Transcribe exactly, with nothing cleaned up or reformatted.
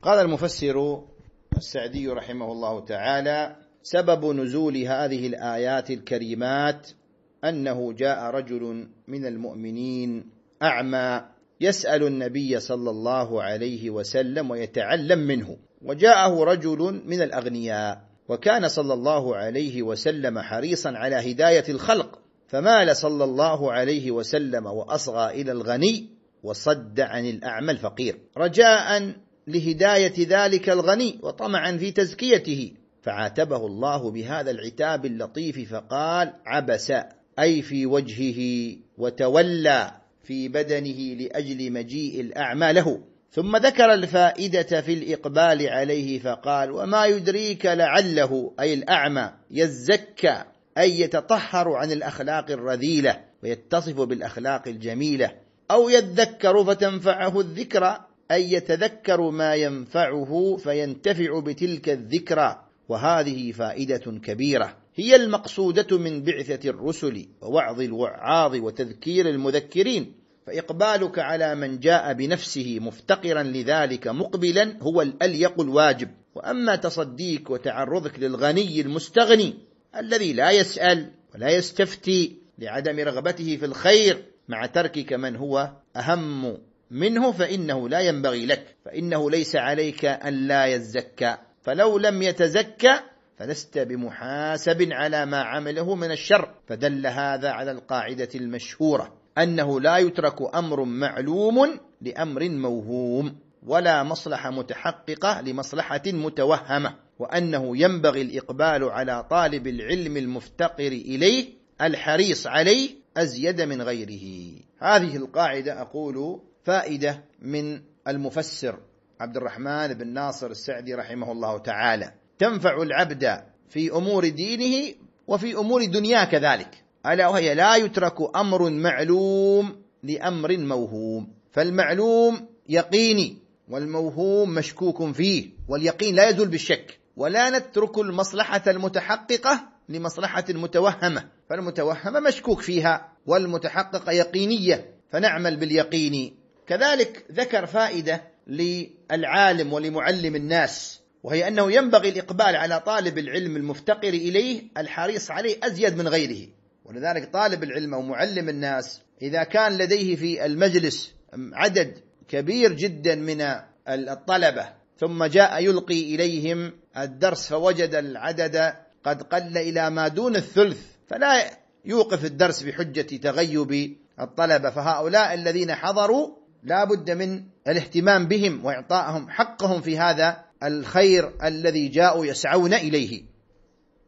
قال المفسر السعدي رحمه الله تعالى: سبب نزول هذه الآيات الكريمات أنه جاء رجل من المؤمنين أعمى يسأل النبي صلى الله عليه وسلم ويتعلم منه، وجاءه رجل من الأغنياء، وكان صلى الله عليه وسلم حريصا على هداية الخلق، فمال صلى الله عليه وسلم وأصغى إلى الغني وصد عن الأعمى الفقير، رجاء لهداية ذلك الغني وطمعا في تزكيته، فعاتبه الله بهذا العتاب اللطيف فقال: عبس، أي في وجهه، وتولى في بدنه لأجل مجيء الأعمى له. ثم ذكر الفائدة في الإقبال عليه فقال: وما يدريك لعله، أي الأعمى، يزكى، أي يتطهر عن الأخلاق الرذيلة ويتصف بالأخلاق الجميلة، أو يذكر فتنفعه الذكرى، أي يتذكر ما ينفعه فينتفع بتلك الذكرى. وهذه فائدة كبيرة هي المقصودة من بعثة الرسل ووعظ الوعاظ وتذكير المذكرين، فإقبالك على من جاء بنفسه مفتقرا لذلك مقبلا هو الأليق الواجب، وأما تصديك وتعرضك للغني المستغني الذي لا يسأل ولا يستفتي لعدم رغبته في الخير مع تركك من هو أهم منه، فإنه لا ينبغي لك، فإنه ليس عليك أن لا يزكى، فلو لم يتزكى فلست بمحاسب على ما عمله من الشر. فدل هذا على القاعدة المشهورة أنه لا يترك أمر معلوم لأمر موهوم، ولا مصلحة متحققة لمصلحة متوهمة، وأنه ينبغي الإقبال على طالب العلم المفتقر إليه الحريص عليه أزيد من غيره. هذه القاعدة أقول فائدة من المفسر عبد الرحمن بن ناصر السعدي رحمه الله تعالى، تنفع العبد في أمور دينه وفي أمور دنياه كذلك، ألا وهي: لا يترك أمر معلوم لأمر موهوم، فالمعلوم يقيني والموهوم مشكوك فيه، واليقين لا يزول بالشك، ولا نترك المصلحة المتحققة لمصلحة متوهمة، فالمتوهمة مشكوك فيها والمتحققة يقينية، فنعمل باليقين. كذلك ذكر فائدة للعالم ولمعلم الناس، وهي أنه ينبغي الإقبال على طالب العلم المفتقر إليه الحريص عليه أزيد من غيره. ولذلك طالب العلم ومعلم الناس إذا كان لديه في المجلس عدد كبير جدا من الطلبة ثم جاء يلقي إليهم الدرس فوجد العدد قد قل إلى ما دون الثلث، فلا يوقف الدرس بحجة تغيب الطلبة، فهؤلاء الذين حضروا لا بد من الاهتمام بهم وإعطائهم حقهم في هذا الخير الذي جاءوا يسعون إليه.